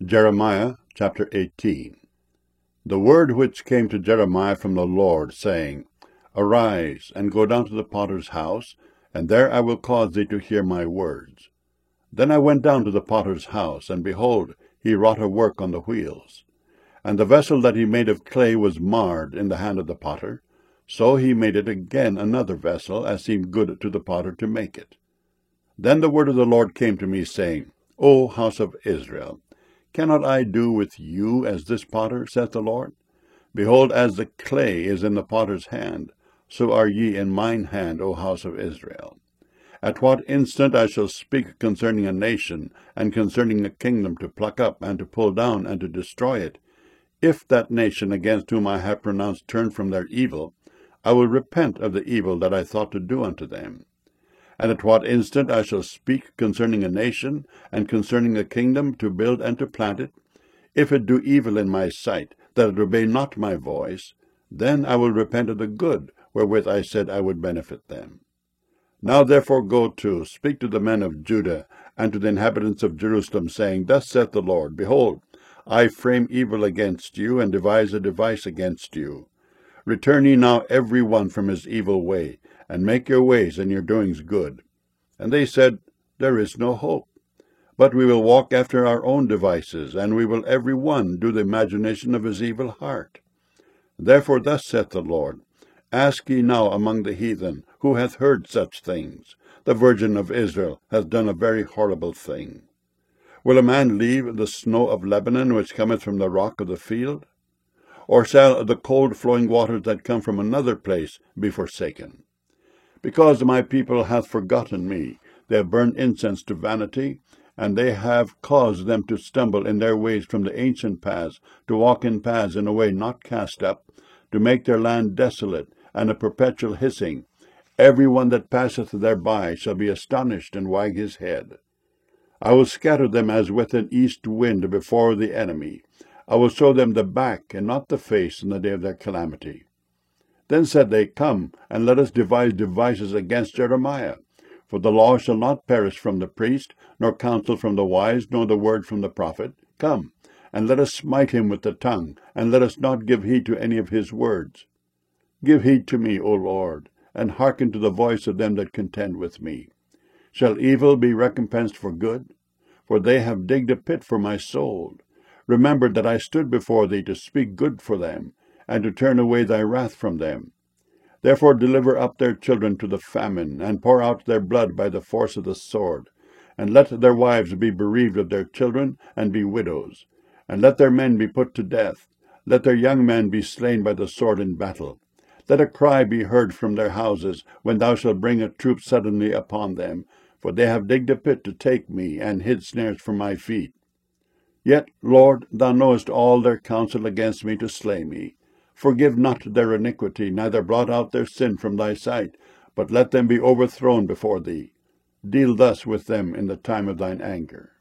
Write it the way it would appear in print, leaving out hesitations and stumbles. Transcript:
Jeremiah chapter 18. The word which came to Jeremiah from the Lord, saying, Arise, and go down to the potter's house, and there I will cause thee to hear my words. Then I went down to the potter's house, and behold, he wrought a work on the wheels. And the vessel that he made of clay was marred in the hand of the potter. So he made it again another vessel, as seemed good to the potter to make it. Then the word of the Lord came to me, saying, O house of Israel, cannot I do with you as this potter, saith the Lord? Behold, as the clay is in the potter's hand, so are ye in mine hand, O house of Israel. At what instant I shall speak concerning a nation, and concerning a kingdom, to pluck up, and to pull down, and to destroy it, if that nation against whom I have pronounced turn from their evil, I will repent of the evil that I thought to do unto them. And at what instant I shall speak concerning a nation, and concerning a kingdom, to build and to plant it, if it do evil in my sight, that it obey not my voice, then I will repent of the good wherewith I said I would benefit them. Now therefore go to, speak to the men of Judah, and to the inhabitants of Jerusalem, saying, Thus saith the Lord, Behold, I frame evil against you, and devise a device against you. Return ye now every one from his evil way, and make your ways and your doings good. And they said, There is no hope. But we will walk after our own devices, and we will every one do the imagination of his evil heart. Therefore thus saith the Lord, Ask ye now among the heathen, who hath heard such things? The Virgin of Israel hath done a very horrible thing. Will a man leave the snow of Lebanon, which cometh from the rock of the field? Or shall the cold flowing waters that come from another place be forsaken? Because my people hath forgotten me, they have burned incense to vanity, and they have caused them to stumble in their ways from the ancient paths, to walk in paths in a way not cast up, to make their land desolate, and a perpetual hissing. Every one that passeth thereby shall be astonished and wag his head. I will scatter them as with an east wind before the enemy. I will show them the back and not the face in the day of their calamity. Then said they, Come, and let us devise devices against Jeremiah. For the law shall not perish from the priest, nor counsel from the wise, nor the word from the prophet. Come, and let us smite him with the tongue, and let us not give heed to any of his words. Give heed to me, O Lord, and hearken to the voice of them that contend with me. Shall evil be recompensed for good? For they have digged a pit for my soul. Remember that I stood before thee to speak good for them, and to turn away thy wrath from them. Therefore deliver up their children to the famine, and pour out their blood by the force of the sword. And let their wives be bereaved of their children, and be widows. And let their men be put to death. Let their young men be slain by the sword in battle. Let a cry be heard from their houses, when thou shalt bring a troop suddenly upon them. For they have digged a pit to take me, and hid snares for my feet. Yet, Lord, thou knowest all their counsel against me to slay me. Forgive not their iniquity, neither blot out their sin from thy sight, but let them be overthrown before thee. Deal thus with them in the time of thine anger.